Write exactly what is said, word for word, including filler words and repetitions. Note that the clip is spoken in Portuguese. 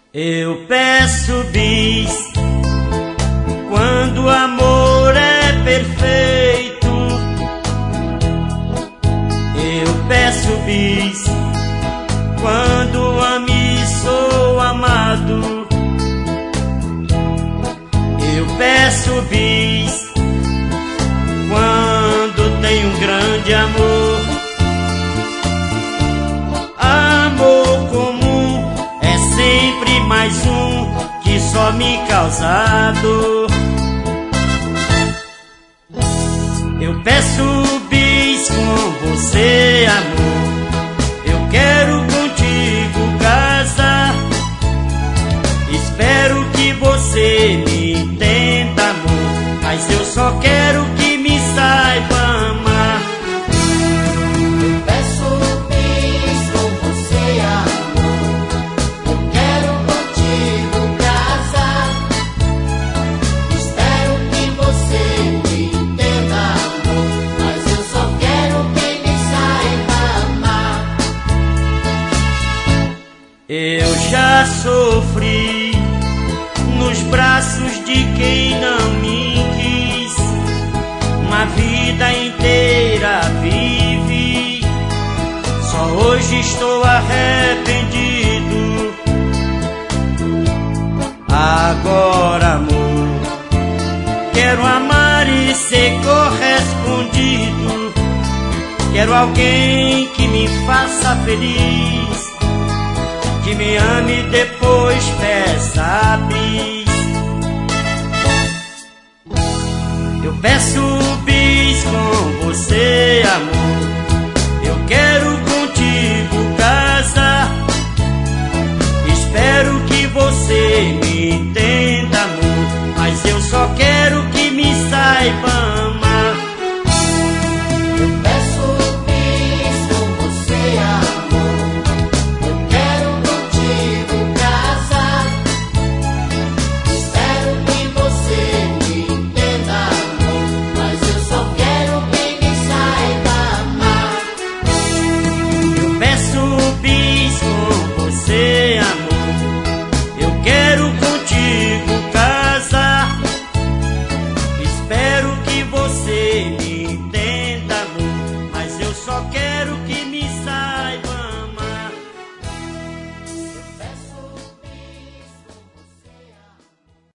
Eu peço bis quando o amor é perfeito. Eu peço bis quando amo e sou amado. Eu peço bis quando tenho um grande amor. Amor comum é sempre mais um que só me causa dor. Eu peço bis com você, amor. Eu quero contigo casar. Espero que você me entenda, amor, mas eu só quero que me saiba amar. Eu peço bis com você, amor. Eu quero contigo casar. Espero que você me entenda, amor, mas eu só quero que me saiba amar. Eu já sofri nos braços de quem não me quis, uma vida inteira vivi, só hoje estou arrependido. Agora, amor, quero amar e ser correspondido. Quero alguém que me faça feliz, que me ame e depois peça bis. Eu peço bis com você, amor. Eu quero contigo casar. Espero que você me entenda, amor, mas eu só quero